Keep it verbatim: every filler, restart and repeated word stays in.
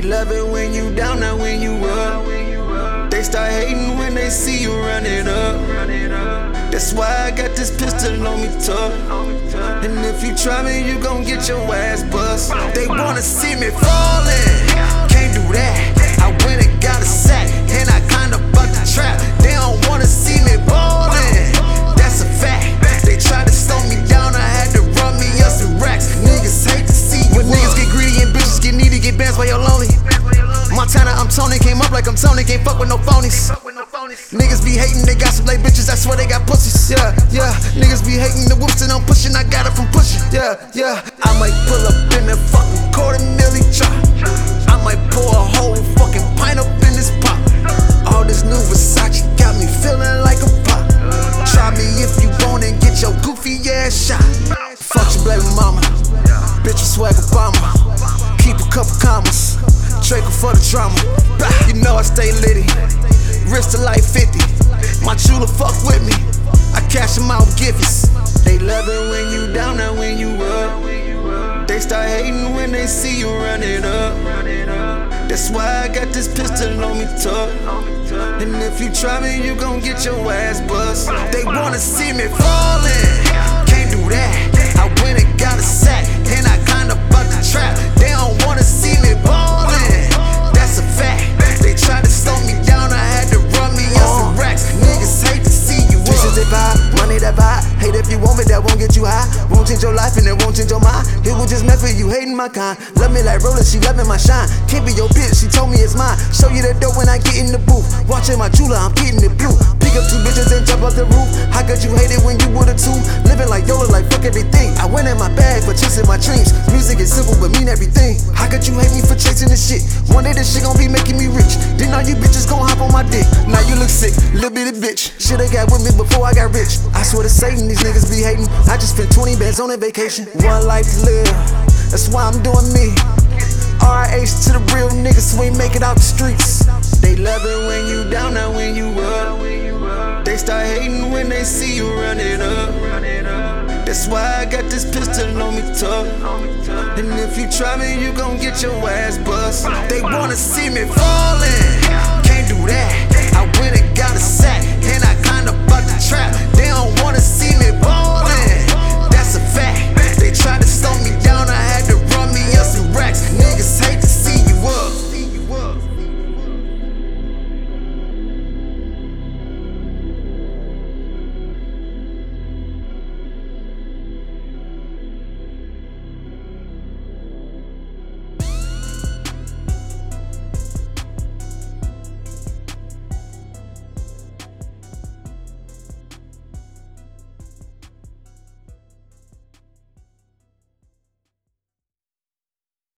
love it when you down, not when you up. They start hating when they see you running up. That's why I got this pistol on me tough. And if you try me, you gon' get your ass bust. They wanna see me fallin', can't do that. I went and got a sack, and I kinda bucked the trap. They don't wanna see me ballin', that's a fact. They tried to slow me down, I had to run me up some racks. Niggas hate to see you. When niggas get greedy and bitches get needy, get bands while you're lonely. Montana, I'm Tony, came up like I'm Tony, can't fuck with no phonies. Niggas be hating, they got some late bitches, I swear they got pussies. Yeah, yeah, niggas be hating the whoops and I'm pushing, I got it from pushing. Yeah, yeah, I might pull up in that fucking quarter milli chop. I might pour a whole fucking pint up in this pot. All this new Versace got me feeling like a pop. Try me if you want and get your goofy ass shot. Fuck your baby mama, bitch you swag Obama. Keep a couple commas, Draco for the drama. You know I stay litty, wrist to like fifty. My jeweler fuck with me, I cash them out gifts. They love it when you down, not when you up. They start hating when they see you running up. That's why I got this pistol on me tough. And if you try me, you gon' get your ass bust. They wanna see me fallin', can't do that. I went and got a sack, and I kinda bucked the trap. They don't wanna see me ballin', that's a fact. They tried to slow me down, I had to run me up some racks. Niggas hate to see you up. Bitches they vibe, money that vibe. Hate if you want me, that won't get you high. Won't change your life and it won't change your mind. It was just meant for you hating my kind. Love me like rollers, she loving my shine. Can't be your bitch, she told me it's mine. Show you the dope when I get in the booth. Watching my jeweler, I'm getting it blue. Pick up two bitches and jump off the roof. How could you hate it when you would've too? Living like Yola, like fuck everything. I went in my bag for chasing my dreams. Music is simple but mean everything. How could you hate me for chasing this shit? One day this shit gon' be making me rich. Then all you bitches gon' hop on my dick. Now you look sick, little bitty bitch. Shoulda got with me before I got rich. I swear to Satan, these niggas be hating. I just spent twenty bands on a vacation. One life to live, that's why I'm doing me. R I H to the real niggas who ain't make it out the streets. They love it when you down, not when you up. They start hating when they see you running up. That's why I got this pistol on me tough. And if you try me, you gon' get your ass bust. They wanna see me fallin',